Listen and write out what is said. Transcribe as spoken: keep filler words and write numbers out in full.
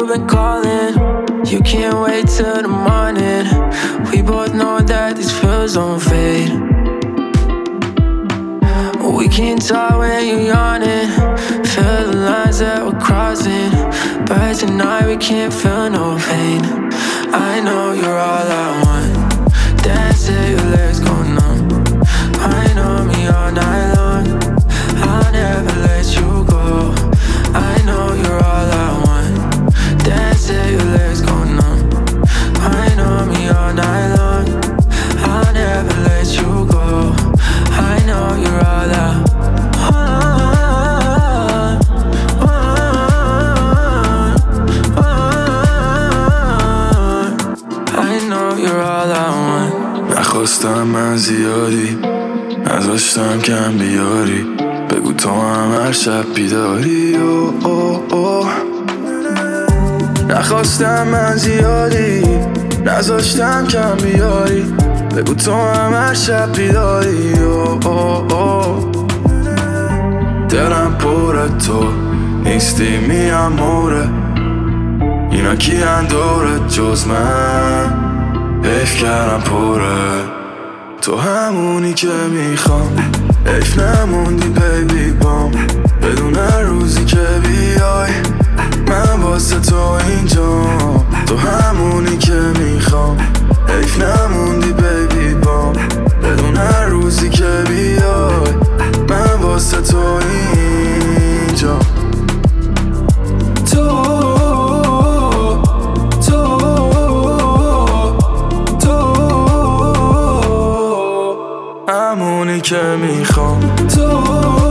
been calling. You can't wait till the morning. We both know that these feels don't fade. We can't talk when you're yawning. Feel the lines that we're crossing, but tonight we can't feel no pain. I know you're all I want. Dance till your legs go numb. I know me all night long. I'll never let you go. I know you're all I want. Dance till your legs go numb. I know me all night long. I'll never let you go. I know you're all I want. I know you're all I want. نخواستم من زیادی، نذاشتم کم بیاری. بگو تو هم هر شب بیداری. او او او. نخواستم من زیادی، نذاشتم کم بیاری. بگو تو هم هر شب بیداری. او او او. دلم پر تو نیستی میم موره. اینا کیان دورت جز من؟ حیف کردم پره. تو همونی که میخوام، حیف نموندی بیبی بام. بدون هر روزی که بیای من واسه تو اینجام. تو همونی که میخوام، حیف نموندی بیبی بام. بدون هر روزی که بیای من واسه تو اینجام. تو همونی که میخوام. تو